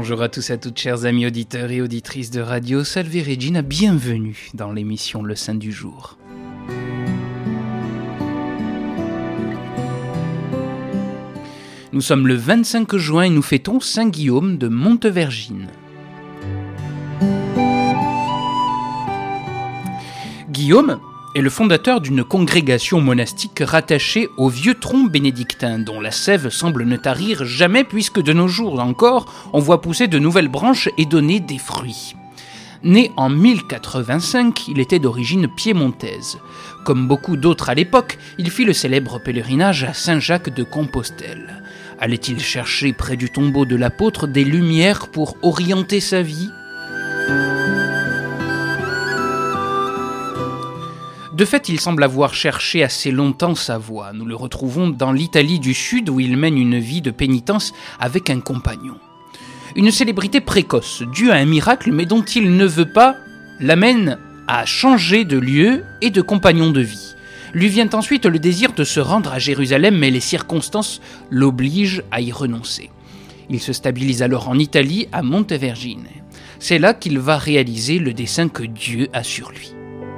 Bonjour à tous et à toutes, chers amis auditeurs et auditrices de Radio Salve Regina, bienvenue dans l'émission Le Saint du Jour. Nous sommes le 25 juin et nous fêtons Saint Guillaume de Montevergine. Guillaume est le fondateur d'une congrégation monastique rattachée au vieux tronc bénédictin, dont la sève semble ne tarir jamais puisque de nos jours encore, on voit pousser de nouvelles branches et donner des fruits. Né en 1085, il était d'origine piémontaise. Comme beaucoup d'autres à l'époque, il fit le célèbre pèlerinage à Saint-Jacques de Compostelle. Allait-il chercher près du tombeau de l'apôtre des lumières pour orienter sa vie ? De fait, il semble avoir cherché assez longtemps sa voie. Nous le retrouvons dans l'Italie du Sud où il mène une vie de pénitence avec un compagnon. Une célébrité précoce, due à un miracle mais dont il ne veut pas, l'amène à changer de lieu et de compagnon de vie. Lui vient ensuite le désir de se rendre à Jérusalem, mais les circonstances l'obligent à y renoncer. Il se stabilise alors en Italie, à Montevergine. C'est là qu'il va réaliser le dessein que Dieu a sur lui.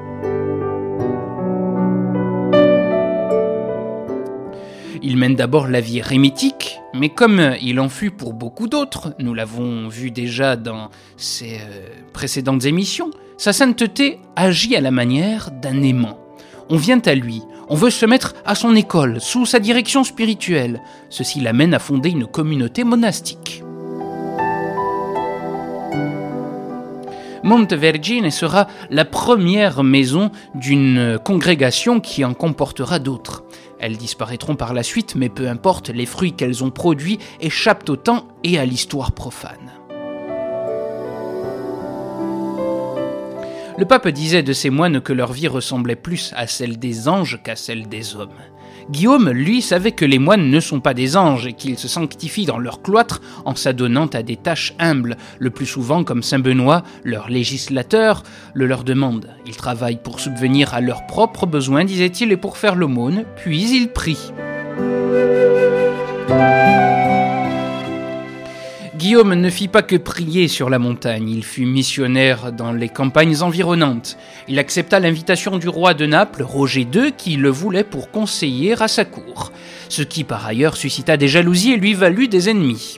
Il mène d'abord la vie érémitique, mais comme il en fut pour beaucoup d'autres, nous l'avons vu déjà dans ses précédentes émissions, sa sainteté agit à la manière d'un aimant. On vient à lui, on veut se mettre à son école, sous sa direction spirituelle. Ceci l'amène à fonder une communauté monastique. Montevergine sera la première maison d'une congrégation qui en comportera d'autres. Elles disparaîtront par la suite, mais peu importe, les fruits qu'elles ont produits échappent au temps et à l'histoire profane. Le pape disait de ces moines que leur vie ressemblait plus à celle des anges qu'à celle des hommes. Guillaume, lui, savait que les moines ne sont pas des anges et qu'ils se sanctifient dans leur cloître en s'adonnant à des tâches humbles, le plus souvent comme saint Benoît, leur législateur, le leur demande. Ils travaillent pour subvenir à leurs propres besoins, disait-il, et pour faire l'aumône, puis ils prient. Guillaume ne fit pas que prier sur la montagne, il fut missionnaire dans les campagnes environnantes. Il accepta l'invitation du roi de Naples, Roger II, qui le voulait pour conseiller à sa cour, ce qui par ailleurs suscita des jalousies et lui valut des ennemis.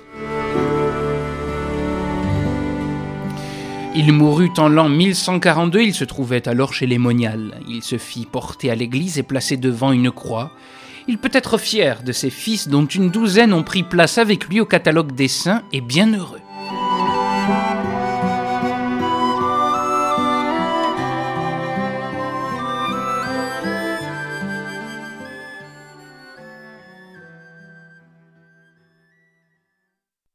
Il mourut en l'an 1142, il se trouvait alors chez les Moniales. Il se fit porter à l'église et placé devant une croix. Il peut être fier de ses fils dont une douzaine ont pris place avec lui au catalogue des saints et bien heureux.